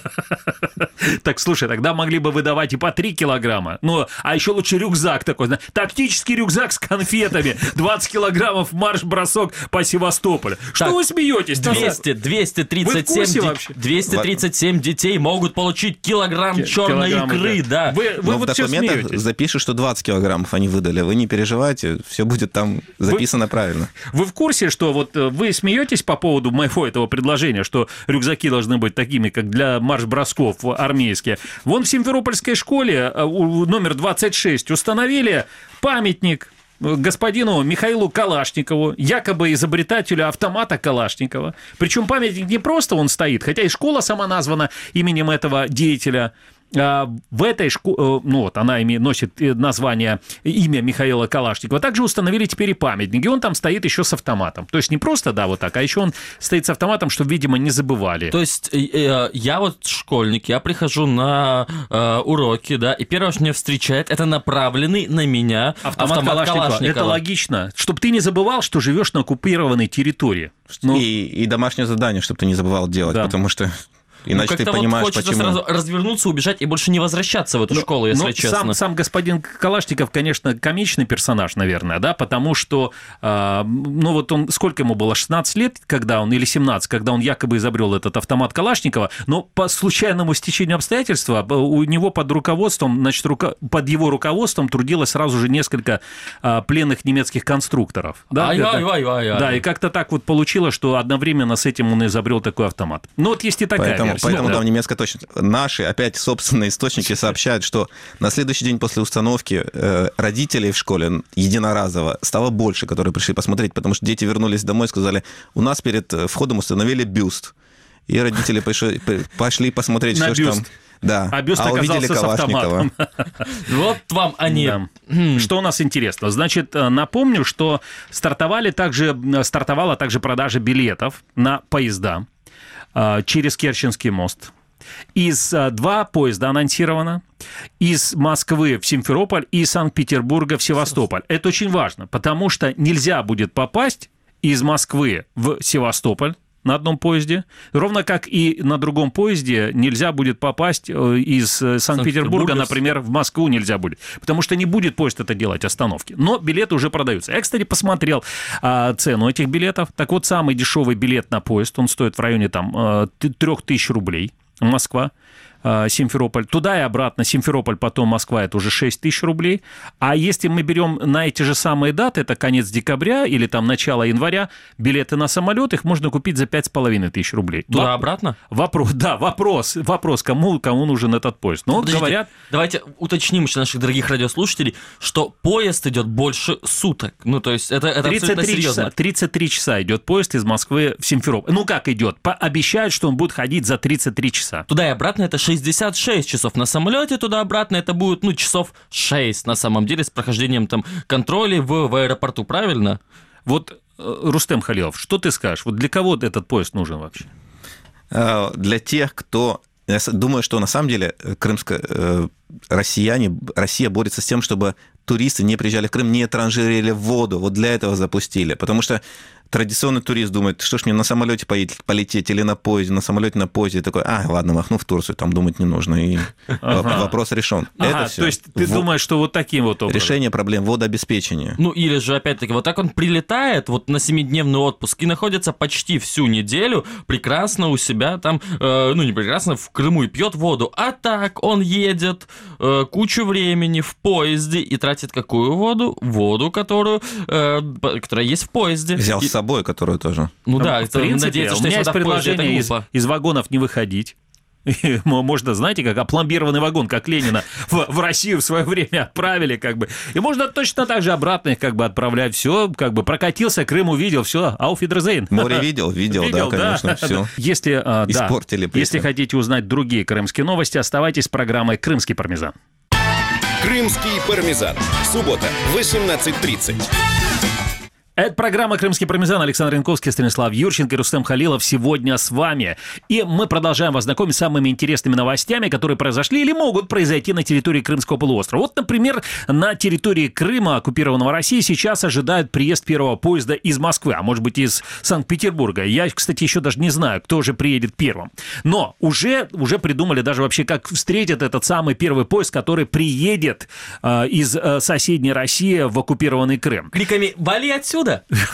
Так, слушай, тогда могли бы выдавать и по три килограмма. Ну, а еще лучше рюкзак такой. Тактический рюкзак с конфетами. двадцать килограммов марш-бросок по Севастополю. Что так, вы смеетесь? двести, двести тридцать семь, двести тридцать семь детей могут получить килограмм черной килограмм, икры. Да. Да. Вы, вы Но вот в документах запишут, что двадцать килограммов они выдали. Вы не переживайте, все будет там записано вы, правильно. Вы в курсе, что вот вы смеетесь по поводу моего этого предложения, что рюкзаки должны быть такими, как для марш-бросков армейские. Вон в Симферопольской школе номер двадцать шесть установили памятник господину Михаилу Калашникову, якобы изобретателю автомата Калашникова. Причем памятник не просто он стоит, хотя и школа сама названа именем этого деятеля. В этой школе, ну вот, она носит название, имя Михаила Калашникова. Также установили теперь и памятник, и он там стоит еще с автоматом. То есть не просто, да, вот так, а еще он стоит с автоматом, чтобы, видимо, не забывали. То есть я вот школьник, я прихожу на уроки, да, и первое, что меня встречает, это направленный на меня автомат, автомат Калашникова. Калашникова. Это логично, чтобы ты не забывал, что живешь на оккупированной территории. Ну... И, и домашнее задание, чтобы ты не забывал делать, да. Потому что... Иначе ну, ты понимаешь, вот хочется почему. Сразу развернуться, убежать и больше не возвращаться в эту но, школу, если честно. Сам, сам господин Калашников, конечно, комичный персонаж, наверное, да, потому что, э, ну вот он, сколько ему было, шестнадцать лет, когда он, или семнадцать, когда он якобы изобрел этот автомат Калашникова, но по случайному стечению обстоятельств у него под руководством, значит, руко... под его руководством трудилось сразу же несколько э, пленных немецких конструкторов. Да, ай, ай, ай, ай, ай. Да, и как-то так вот получилось, что одновременно с этим он изобрел такой автомат. Ну вот есть и такая Поэтому... версия. Поэтому, да, да, немецкая точность. Наши, опять, собственные источники сообщают, что на следующий день после установки э, родителей в школе единоразово стало больше, которые пришли посмотреть, потому что дети вернулись домой и сказали, у нас перед входом установили бюст. И родители пошли, пошли посмотреть, на что бюст. Там... Да. А бюст а оказался увидели Калашникова. Вот вам они. Да. Что у нас интересно? Значит, напомню, что стартовали также, стартовала также продажа билетов на поезда через Керченский мост. Из два поезда анонсировано. Из Москвы в Симферополь и из Санкт-Петербурга в Севастополь. Это очень важно, потому что нельзя будет попасть из Москвы в Севастополь на одном поезде, ровно как и на другом поезде нельзя будет попасть из Санкт-Петербурга, например, в Москву нельзя будет, потому что не будет поезд это делать, остановки. Но билеты уже продаются. Я, кстати, посмотрел а, цену этих билетов. Так вот, самый дешевый билет на поезд, он стоит в районе там три тысячи рублей. Москва, Симферополь. Туда и обратно. Симферополь, потом Москва, это уже шесть тысяч рублей. А если мы берем на эти же самые даты, это конец декабря или там начало января, билеты на самолет, их можно купить за пять с половиной тысяч рублей. Туда обратно? Вопрос, да, вопрос, вопрос, кому, кому нужен этот поезд. Но Подождите, говорят... Давайте уточним еще наших дорогих радиослушателей, что поезд идет больше суток. Ну, то есть это, это абсолютно серьезно. Часа, тридцать три часа идет поезд из Москвы в Симферополь. Ну, как идет? Обещают, что он будет ходить за тридцать три часа. Туда и обратно это шестьдесят шесть часов на самолете, туда-обратно это будет, ну, часов шесть на самом деле с прохождением там контроля в, в аэропорту, правильно? Вот, Рустем Халилов, что ты скажешь? Вот для кого этот поезд нужен вообще? Для тех, кто... Я думаю, что на самом деле крымская... россияне, Россия борется с тем, чтобы туристы не приезжали в Крым, не транжирили воду. Вот для этого запустили. Потому что традиционный турист думает, что ж мне на самолете полететь или на поезде, на самолете, на поезде. Такой, а, ладно, махну в Турцию, там думать не нужно. И ага. вопрос решен. Ага, это то есть ты в... думаешь, что вот таким вот образом? Решение проблем водообеспечения. Ну, или же, опять-таки, вот так он прилетает вот на семидневный отпуск и находится почти всю неделю прекрасно у себя там, э, ну, не прекрасно, в Крыму и пьет воду. А так он едет э, кучу времени в поезде и тратит какую воду? Воду, которую, э, которая есть в поезде. Взял и... с собой, которую тоже. Ну там, да, в принципе, надеяться, у что меня есть предложение из, из вагонов не выходить. И можно, знаете, как опломбированный вагон, как Ленина в, в Россию в свое время отправили, как бы. И можно точно так же обратно их как бы отправлять. Все, как бы прокатился, Крым увидел, все, auf Wiedersehen. Море видел, видел, видел, да, конечно, да. все. Если, Испортили. Да, если хотите узнать другие крымские новости, оставайтесь с программой «Крымский пармезан». «Крымский пармезан». Суббота, восемнадцать тридцать. Это программа «Крымский пармезан». Александр Янковский, Станислав Юрченко и Рустем Халилов сегодня с вами. И мы продолжаем вас знакомить с самыми интересными новостями, которые произошли или могут произойти на территории Крымского полуострова. Вот, например, на территории Крыма, оккупированного Россией, сейчас ожидают приезд первого поезда из Москвы, а может быть из Санкт-Петербурга. Я, кстати, еще даже не знаю, кто же приедет первым. Но уже, уже придумали даже вообще, как встретят этот самый первый поезд, который приедет э, из э, соседней России в оккупированный Крым. Криками «Вали отсюда!»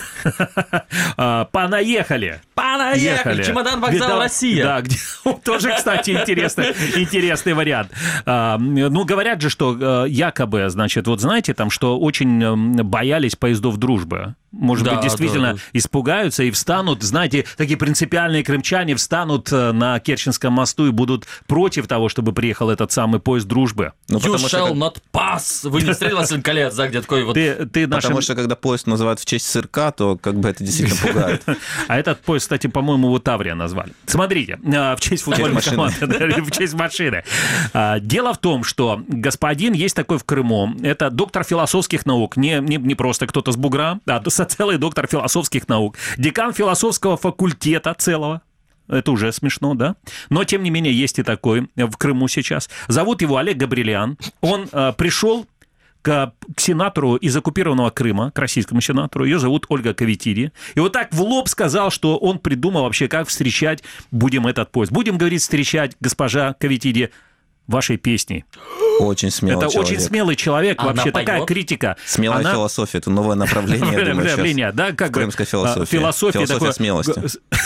Понаехали. Понаехали. Чемодан, вокзал, Россия. Да, где... тоже, кстати, интересный, интересный вариант. Ну, говорят же, что якобы, значит, вот знаете, там, что очень боялись поездов дружбы. Может да, быть, действительно да, да. испугаются и встанут, знаете, такие принципиальные крымчане встанут на Керченском мосту и будут против того, чтобы приехал этот самый поезд дружбы. Ну, you shall что... not pass. Вы не встретили Василий Колец, да, где такой вот... Ты, ты нашим... Потому что, когда поезд называют в честь сырка, то как бы это действительно пугает. А этот поезд, кстати, по-моему, его Таврия назвали. Смотрите, в честь футбольной команды, в честь машины. Дело в том, что господин есть такой в Крыму, это доктор философских наук, не, не, не просто кто-то с бугра, а целый доктор философских наук, декан философского факультета целого. Это уже смешно, да? Но, тем не менее, есть и такой в Крыму сейчас. Зовут его Олег Габрилиан. Он э, пришел к, к сенатору из оккупированного Крыма, к российскому сенатору. Ее зовут Ольга Кавитиди. И вот так в лоб сказал, что он придумал вообще, как встречать будем этот поезд. Будем, говорит, встречать, госпожа Кавитиди, вашей песней. Очень смелый это человек. очень смелый человек, Она вообще поет? Такая критика. Смелая Она... философия, это новое направление, я думаю, направление, да, как в крымской философии. Философия, философия такое... смелости.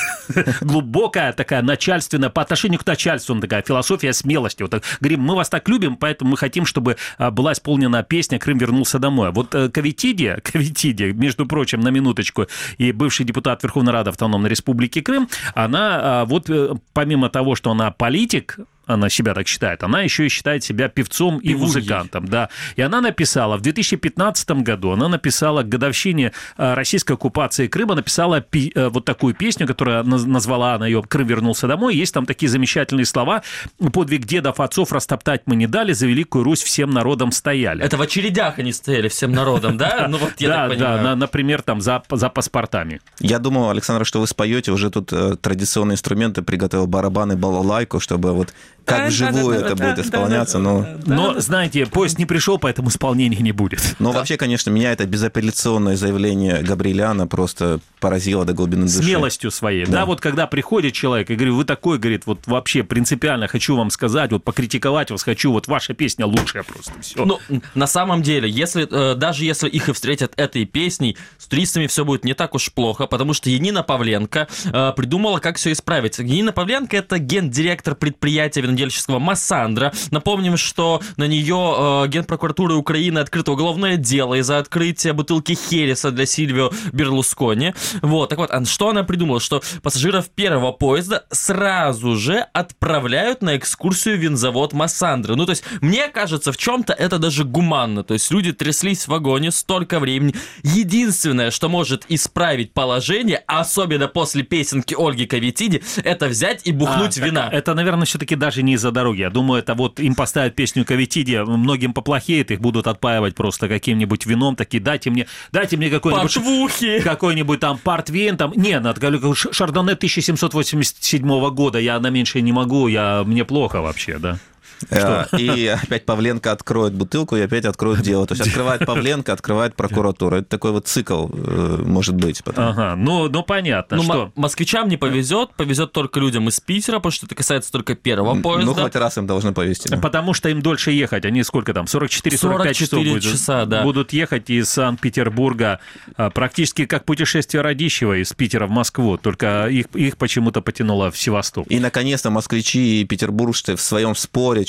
Глубокая такая, начальственная, по отношению к начальству, такая философия смелости. Вот, говорим, мы вас так любим, поэтому мы хотим, чтобы была исполнена песня «Крым вернулся домой». Вот Кавитиди, Кавитиди, между прочим, на минуточку, и бывший депутат Верховной Рады Автономной Республики Крым, она вот помимо того, что она политик, она себя так считает, она еще и считает себя певцом и Пивуей. музыкантом, да. И она написала, в две тысячи пятнадцатом году, она написала к годовщине российской оккупации Крыма, написала пи- вот такую песню, которая назвала она ее «Крым вернулся домой». Есть там такие замечательные слова: «Подвиг дедов, отцов растоптать мы не дали, за Великую Русь всем народом стояли». Это в очередях они стояли всем народом, да? Ну вот я да, так понимаю. Да, например, там за, за паспортами. Я думал, Александр, что вы споете, уже тут традиционные инструменты приготовил, барабаны, балалайку, чтобы вот как вживую это будет исполняться, но... Но, знаете, поезд не пришел, поэтому исполнения не будет. Но вообще, конечно, меня это безапелляционное заявление Габрилиана просто поразило до глубины души. Смелостью своей. Да. да, вот когда приходит человек и говорит, вы такой, говорит, вот вообще принципиально хочу вам сказать, вот покритиковать вас хочу, вот ваша песня лучшая просто, все. Ну, на самом деле, если, даже если их и встретят этой песней, с туристами все будет не так уж плохо, потому что Янина Павленко придумала, как все исправить. Янина Павленко – это гендиректор предприятия винодельческого Массандра. Напомним, что на нее э, Генпрокуратура Украины открыто уголовное дело из-за открытия бутылки Хереса для Сильвио Берлускони. Вот, так вот, что она придумала? Что пассажиров первого поезда сразу же отправляют на экскурсию в винзавод Массандра. Ну, то есть, мне кажется, в чем-то это даже гуманно. То есть, люди тряслись в вагоне столько времени. Единственное, что может исправить положение, особенно после песенки Ольги Кавитиди, это взять и бухнуть а, вина. Это, это, наверное, все-таки даже не из-за дороги. Я думаю, это вот им поставят песню Кавитиди, многим поплохеет, их будут отпаивать просто каким-нибудь вином, такие, дайте мне, дайте мне какой-нибудь... Портвухи! Какой-нибудь там портвейн, там... Не, Шардоне тысяча семьсот восемьдесят седьмого года, я на меньшее не могу, я... мне плохо вообще, да. Что? И опять Павленко откроет бутылку, и опять откроет дело. То есть открывает Павленко, открывает прокуратура. Это такой вот цикл может быть. Потом. Ага, ну, ну понятно. Ну, что... м- москвичам не повезет, повезет только людям из Питера, потому что это касается только первого поезда. Ну, хоть раз им должно повезти. Да. Потому что им дольше ехать. Они сколько там, сорок четыре - сорок пять часов будут, часа, да. будут ехать из Санкт-Петербурга практически как путешествие Радищева из Питера в Москву, только их, их почему-то потянуло в Севастополь. И, наконец-то, москвичи и петербуржцы в своем споре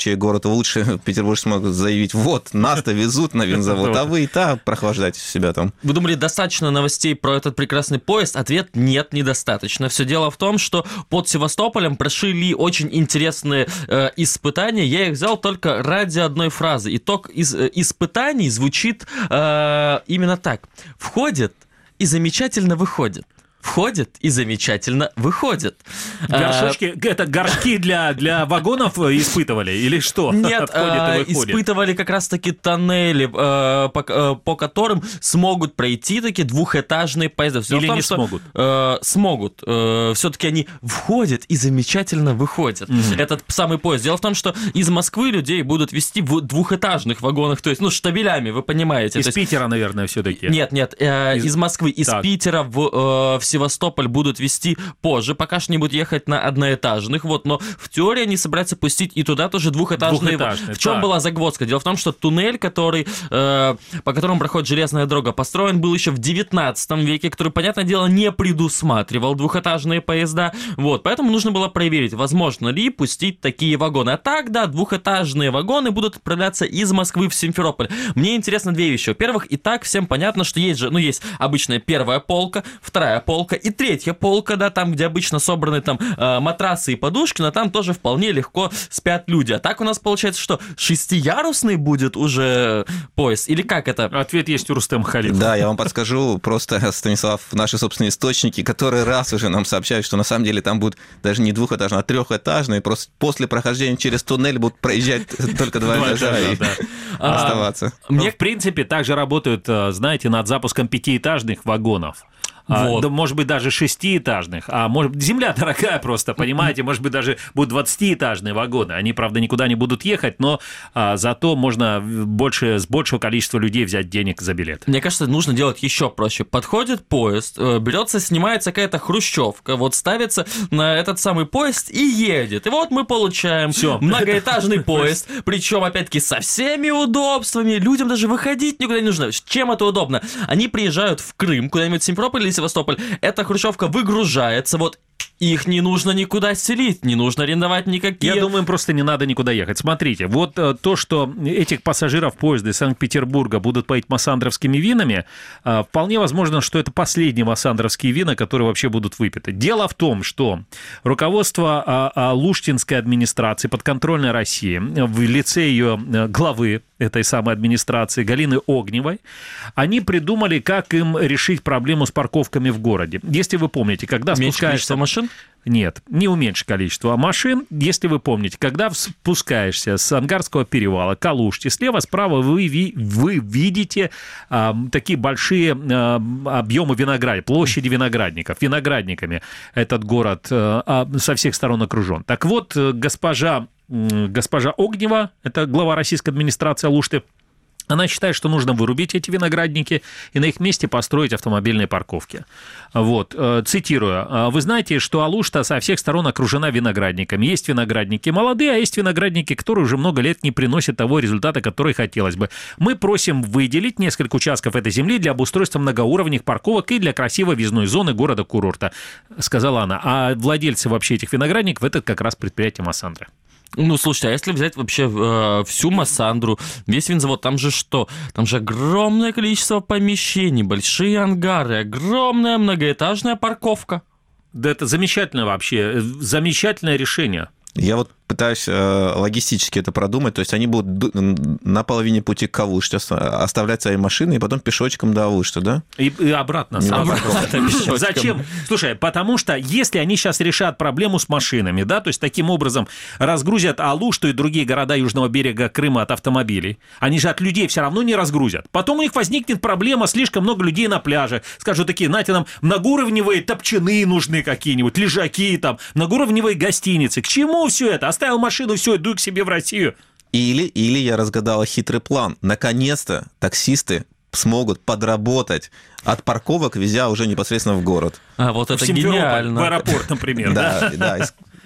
чей город лучше, петербуржцы могут заявить, вот, нас-то везут на винзавод, а вы и так прохлаждаете себя там. Вы думали, достаточно новостей про этот прекрасный поезд? Ответ – нет, недостаточно. Все дело в том, что под Севастополем прошли очень интересные э, испытания. Я их взял только ради одной фразы. Итог из, э, испытаний звучит э, именно так. Входит и замечательно выходит. Входит и замечательно выходит. Горшочки, а, это горшки для, для вагонов испытывали или что? Нет, а, испытывали как раз-таки тоннели, а, по, а, по которым смогут пройти такие двухэтажные поезда. Все или том, не что, смогут? А, смогут. А, все-таки они входят и замечательно выходят. Mm-hmm. Этот самый поезд. Дело в том, что из Москвы людей будут везти в двухэтажных вагонах, то есть, ну, штабелями, вы понимаете. Из Питера, наверное, все-таки. Нет, нет, а, из... из Москвы, из так. Питера в, в Севастополь будут везти позже, пока что не будут ехать на одноэтажных, вот, но в теории они собираются пустить и туда тоже двухэтажные. Двухэтажные, в чем так. была загвоздка? Дело в том, что туннель, который, э, по которому проходит железная дорога, построен был еще в девятнадцатом веке, который, понятное дело, не предусматривал двухэтажные поезда, вот, поэтому нужно было проверить, возможно ли пустить такие вагоны. А так, да, двухэтажные вагоны будут отправляться из Москвы в Симферополь. Мне интересно две вещи. Во-первых, и так всем понятно, что есть же, ну, есть обычная первая полка, вторая полка, и третья полка, да, там, где обычно собраны там э, матрасы и подушки, но там тоже вполне легко спят люди. А так у нас получается, что шестиярусный будет уже поезд? Или как это? Ответ есть у Рустема Халифа. Да, я вам подскажу, просто, Станислав, наши собственные источники, которые раз уже нам сообщают, что на самом деле там будет даже не двухэтажный, а трехэтажный, просто после прохождения через туннель будут проезжать только два этажа и оставаться. Мне, в принципе, также работают, знаете, над запуском пятиэтажных вагонов. Вот. А, да, может быть, даже шестиэтажных. А может, земля дорогая просто, понимаете, может быть, даже будут двадцатиэтажные вагоны. Они, правда, никуда не будут ехать, но а, зато можно больше, с большего количества людей взять денег за билет. Мне кажется, нужно делать еще проще. Подходит поезд, берется, снимается какая-то хрущевка, вот ставится на этот самый поезд и едет. И вот мы получаем Всё. многоэтажный поезд, причем, опять-таки, со всеми удобствами. Людям даже выходить никуда не нужно. Чем это удобно? Они приезжают в Крым, куда-нибудь в Симферополь или Севастополь, эта хрущевка выгружается, вот их не нужно никуда селить, не нужно арендовать никакие... Я думаю, им просто не надо никуда ехать. Смотрите, вот то, что этих пассажиров поезда из Санкт-Петербурга будут поить массандровскими винами, вполне возможно, что это последние массандровские вина, которые вообще будут выпиты. Дело в том, что руководство Алуштинской администрации подконтрольной России в лице ее главы этой самой администрации Галины Огневой, они придумали, как им решить проблему с парковками в городе. Если вы помните, когда Меньше спускаешься... машин? Нет, не уменьшить количество машин. Если вы помните, когда спускаешься с Ангарского перевала к Алуште, слева-справа вы, вы видите а, такие большие а, объемы виноградников, площади виноградников. Виноградниками этот город а, со всех сторон окружен. Так вот, госпожа, госпожа Огнева, это глава российской администрации Алушты, она считает, что нужно вырубить эти виноградники и на их месте построить автомобильные парковки. Вот, цитирую. «Вы знаете, что Алушта со всех сторон окружена виноградниками. Есть виноградники молодые, а есть виноградники, которые уже много лет не приносят того результата, который хотелось бы. Мы просим выделить несколько участков этой земли для обустройства многоуровневых парковок и для красивой въездной зоны города-курорта», сказала она. А владельцы вообще этих виноградников – это как раз предприятие Массандра. Ну, слушайте, а если взять вообще э, всю Массандру, весь винзавод, там же что? Там же огромное количество помещений, большие ангары, огромная многоэтажная парковка. Да это замечательно вообще, замечательное решение. Я вот пытаюсь э, логистически это продумать, то есть они будут на половине пути к Алуште оставлять свои машины и потом пешочком до Алушты, да? И, и обратно. обратно Зачем? Слушай, потому что если они сейчас решат проблему с машинами, да, то есть таким образом разгрузят Алушту и другие города южного берега Крыма от автомобилей, они же от людей все равно не разгрузят. Потом у них возникнет проблема, слишком много людей на пляже. Скажут такие, знаете, нам многоуровневые топчаны нужны какие-нибудь, лежаки там, многоуровневые гостиницы. К чему все это? Оставил машину, все, иду к себе в Россию. Или, или я разгадала хитрый план. Наконец-то таксисты смогут подработать от парковок, везя уже непосредственно в город. А вот это в гениально. В аэропорт, например. Да, да.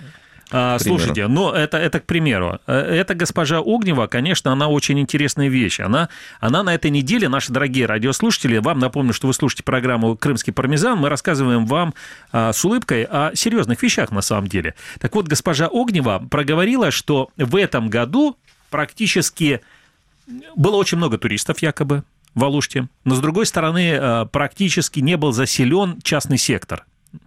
А, слушайте, ну это, это к примеру. Эта госпожа Огнева, конечно, она очень интересная вещь. Она, она на этой неделе, наши дорогие радиослушатели, вам напомню, что вы слушаете программу «Крымский пармезан», мы рассказываем вам а, с улыбкой о серьезных вещах на самом деле. Так вот, госпожа Огнева проговорила, что в этом году практически было очень много туристов якобы в Алуште, но, с другой стороны, практически не был заселен частный сектор.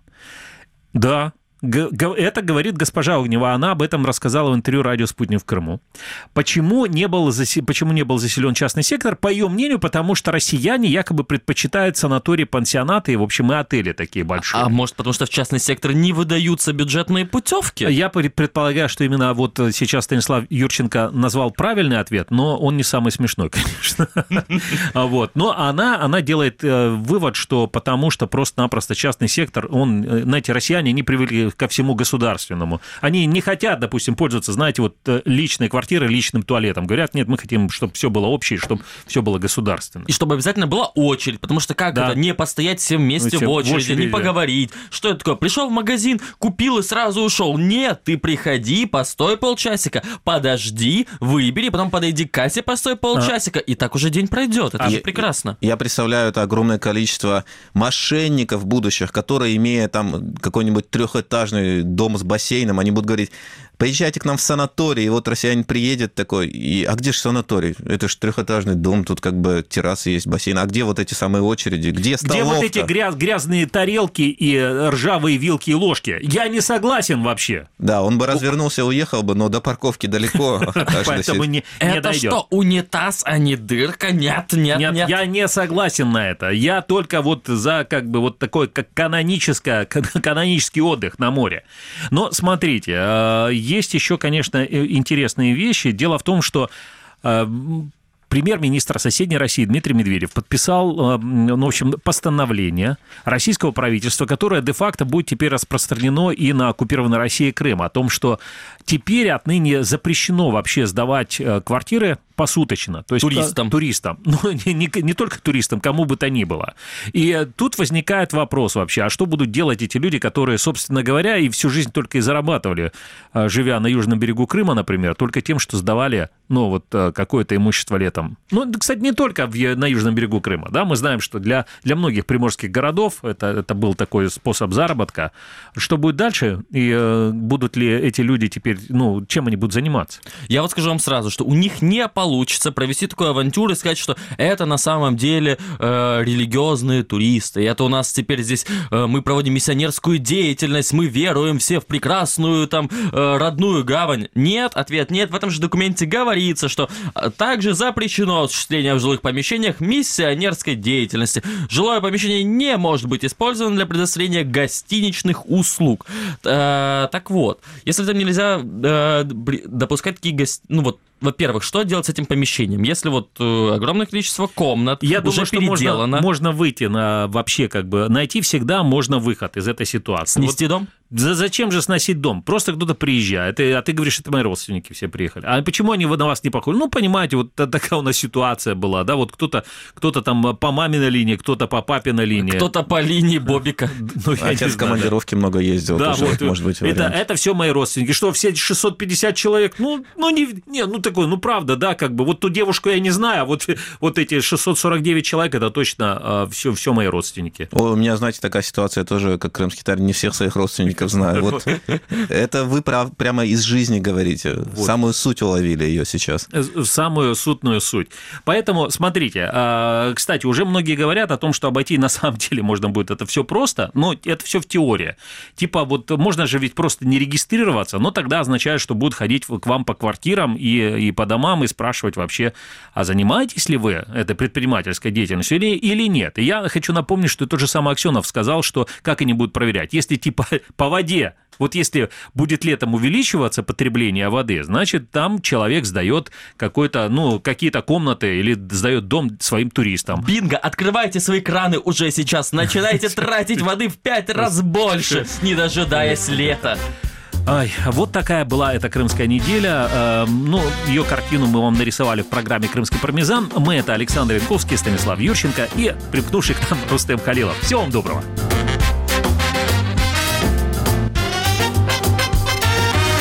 Да, это говорит госпожа Огнева, она об этом рассказала в интервью радио «Спутник» в Крыму. Почему не был, засе... Почему не был заселен частный сектор? По ее мнению, потому что россияне якобы предпочитают санатории, пансионаты и, в общем, и отели такие большие. А может, потому что в частный сектор не выдаются бюджетные путевки? Я предполагаю, что именно вот сейчас Станислав Юрченко назвал правильный ответ, но он не самый смешной, конечно. Вот. Но она, она делает вывод, что потому что просто-напросто частный сектор, он, знаете, россияне не привыкли ко всему государственному. Они не хотят, допустим, пользоваться, знаете, вот личной квартирой, личным туалетом. Говорят, нет, мы хотим, чтобы все было общее, чтобы все было государственно. И чтобы обязательно была очередь, потому что как да. это, не постоять все вместе все в, очереди, в очереди, не поговорить. Что это такое? Пришел в магазин, купил и сразу ушел. Нет, ты приходи, постой полчасика, подожди, выбери, потом подойди к кассе, постой полчасика, а. и так уже день пройдет. Это а же я, прекрасно. Я представляю это огромное количество мошенников будущих, которые, имея там какой-нибудь трехэтажный дом с бассейном, они будут говорить: поезжайте к нам в санаторий, и вот россиянин приедет такой, и, а где же санаторий? Это же трехэтажный дом, тут как бы террасы есть, бассейн, а где вот эти самые очереди, где столовка? Где вот эти гряз, грязные тарелки и ржавые вилки и ложки? Я не согласен вообще. Да, он бы развернулся, уехал бы, но до парковки далеко. Поэтому не дойдет. Это что, унитаз, а не дырка? Нет, нет, нет. Я не согласен на это. Я только вот за как бы вот такой как каноническое, канонический отдых на море. Но смотрите, есть еще, конечно, интересные вещи. Дело в том, что премьер-министр соседней России Дмитрий Медведев подписал, ну, в общем, постановление российского правительства, которое де-факто будет теперь распространено и на оккупированной России Крым, о том, что теперь отныне запрещено вообще сдавать квартиры посуточно. То есть туристам. Туристам. Ну, не, не, не только туристам, кому бы то ни было. И тут возникает вопрос вообще, а что будут делать эти люди, которые, собственно говоря, и всю жизнь только и зарабатывали, живя на южном берегу Крыма, например, только тем, что сдавали, ну, вот какое-то имущество летом. Ну, кстати, не только в, на южном берегу Крыма, да, мы знаем, что для, для многих приморских городов это, это был такой способ заработка. Что будет дальше? И э, будут ли эти люди теперь, ну, чем они будут заниматься? Я вот скажу вам сразу, что у них не получится получится провести такую авантюру и сказать, что это на самом деле э, религиозные туристы, это у нас теперь здесь э, мы проводим миссионерскую деятельность, мы веруем все в прекрасную там э, родную гавань. Нет, ответ нет. В этом же документе говорится, что также запрещено осуществление в жилых помещениях миссионерской деятельности. Жилое помещение не может быть использовано для предоставления гостиничных услуг. Э, так вот, если там нельзя э, допускать такие гости... ну вот, во-первых, что делать с этим помещением? Если вот э, огромное количество комнат Я уже думаю, что переделано... можно, можно выйти на вообще как бы... Найти всегда можно выход из этой ситуации. Снести вот, дом? Зачем же сносить дом? Просто кто-то приезжает, и, а ты говоришь, это мои родственники все приехали. А почему они на вас не похожи? Ну, понимаете, вот такая у нас ситуация была, да, вот кто-то, кто-то там по маминой линии, кто-то по папиной линии. Кто-то по линии Бобика. Ну, Отец в командировке много ездил, да, тоже, вот, может быть, это, это все мои родственники. Что, все шестьсот пятьдесят человек? Ну, ну, не, не, ну, такое, ну, правда, да, как бы, вот ту девушку я не знаю, а вот, вот эти шестьсот сорок девять человек, это точно а, все, все мои родственники. О, у меня, знаете, такая ситуация тоже, как крымский татарин, не всех своих родственников знаю. Вот это вы прав, прямо из жизни говорите. Вот. Самую суть уловили ее сейчас. Самую сутную суть. Поэтому, смотрите, кстати, уже многие говорят о том, что обойти на самом деле можно будет это все просто, но это все в теории. Типа вот можно же ведь просто не регистрироваться, но тогда означает, что будут ходить к вам по квартирам и, и по домам и спрашивать вообще, а занимаетесь ли вы этой предпринимательской деятельностью или, или нет. И я хочу напомнить, что тот же самый Аксенов сказал, что как они будут проверять. Если типа по воде, вот если будет летом увеличиваться потребление воды, значит, там человек сдает какой-то, ну, какие-то комнаты или сдает дом своим туристам. Бинго, открывайте свои краны уже сейчас, начинайте тратить воды в пять раз больше, не дожидаясь лета. Ай, вот такая была эта крымская неделя. Э, ну, ее картину мы вам нарисовали в программе «Крымский пармезан». Мы — это Александр Янковский, Станислав Юрченко и примкнувший к нам Рустем Халилов. Всего вам доброго.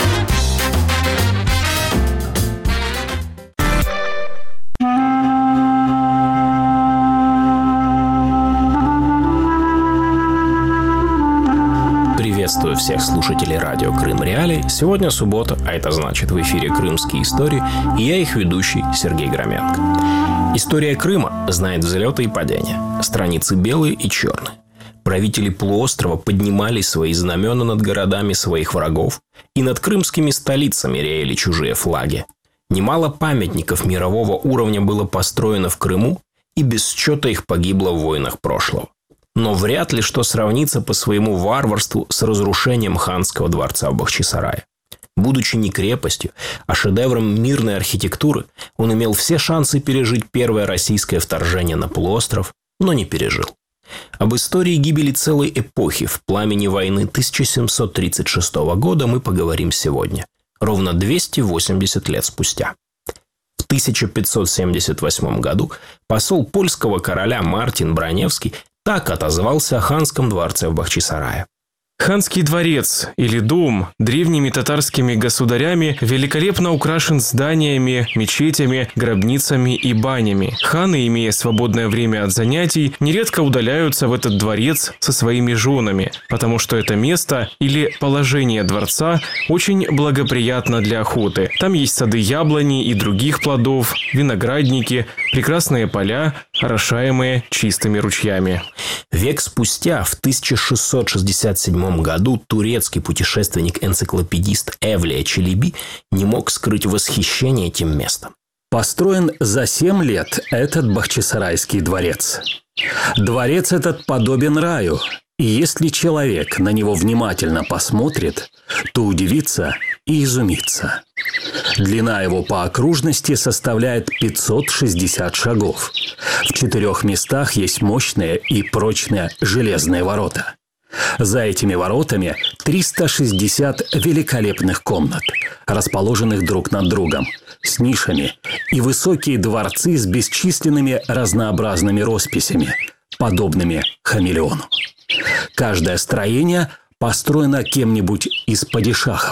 всех слушателей радио Крым Реалии. Сегодня суббота, а это значит в эфире «Крымские истории», и я их ведущий Сергей Громенко. История Крыма знает взлеты и падения, страницы белые и черные. Правители полуострова поднимали свои знамена над городами своих врагов, и над крымскими столицами реяли чужие флаги. Немало памятников мирового уровня было построено в Крыму, и без счета их погибло в войнах прошлого. Но вряд ли что сравнится по своему варварству с разрушением ханского дворца в Бахчисарае. Будучи не крепостью, а шедевром мирной архитектуры, он имел все шансы пережить первое российское вторжение на полуостров, но не пережил. Об истории гибели целой эпохи в пламени войны тысяча семьсот тридцать шестого года мы поговорим сегодня, ровно двести восемьдесят лет спустя. В тысяча пятьсот семьдесят восьмом году посол польского короля Мартин Браневский так отозвался о ханском дворце в Бахчисарае. Ханский дворец, или дом, древними татарскими государями великолепно украшен зданиями, мечетями, гробницами и банями. Ханы, имея свободное время от занятий, нередко удаляются в этот дворец со своими женами, потому что это место или положение дворца очень благоприятно для охоты. Там есть сады яблони и других плодов, виноградники, прекрасные поля, орошаемые чистыми ручьями. Век спустя, в тысяча шестьсот шестьдесят седьмом году, турецкий путешественник-энциклопедист Эвлия Челеби не мог скрыть восхищение этим местом. Построен за семь лет этот Бахчисарайский дворец. Дворец этот подобен раю, и если человек на него внимательно посмотрит, то удивится и изумится. Длина его по окружности составляет пятьсот шестьдесят шагов. В четырех местах есть мощные и прочные железные ворота. За этими воротами триста шестьдесят великолепных комнат, расположенных друг над другом, с нишами, и высокие дворцы с бесчисленными разнообразными росписями, подобными хамелеону. Каждое строение построено кем-нибудь из падишахов.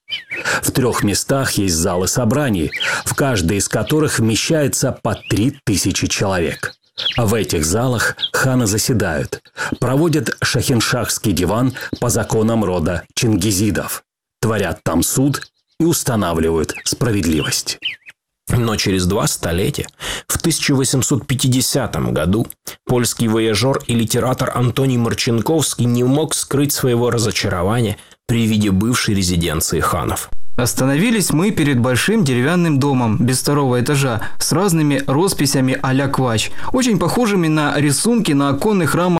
В трех местах есть залы собраний, в каждой из которых вмещается по три тысячи человек. А в этих залах ханы заседают, проводят шахиншахский диван по законам рода чингизидов, творят там суд и устанавливают справедливость. Но через два столетия, в тысяча восемьсот пятидесятом году, польский вояжер и литератор Антоний Марченковский не мог скрыть своего разочарования при виде бывшей резиденции ханов. Остановились мы перед большим деревянным домом без второго этажа с разными росписями а-ля Квач, очень похожими на рисунки на оконных рамах